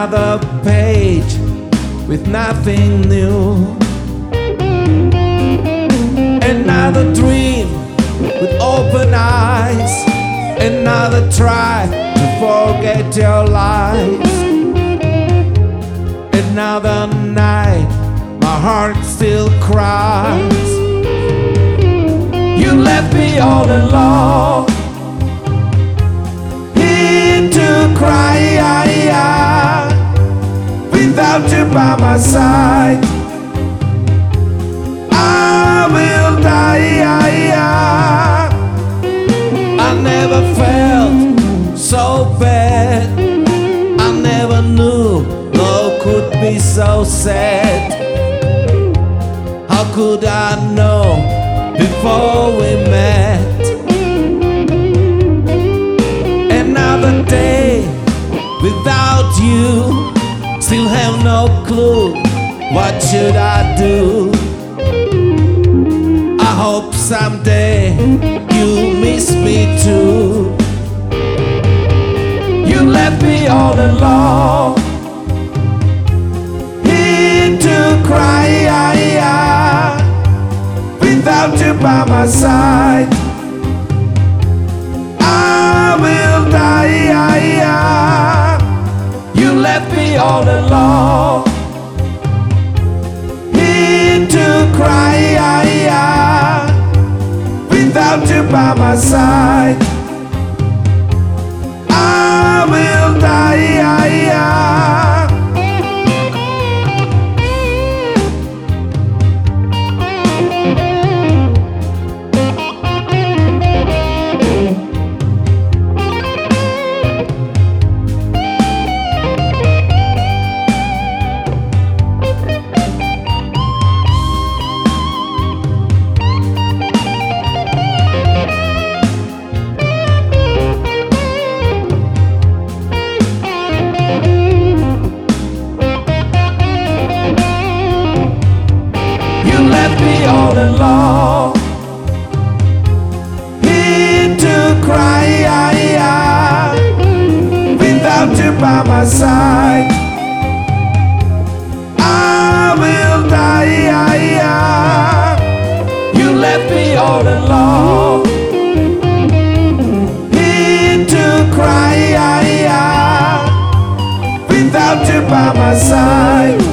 Another page with nothing new. Another dream with open eyes. Another try to forget your lies. Another night, my heart still cries. You left me all alone, here to cry, without you by my side. I will die. I never felt so bad. I never knew love could be so sad. How could I know before we met? Another day without you, still have no clue. What should I do? I hope someday you'll miss me too. You left me all alone, here to cry, without you by my side. I will die. You left me all alone, here to cry, without you by my side. I will die. All alone, here to cry, without you by my side. I will die. You left me all alone, here to cry, without you by my side.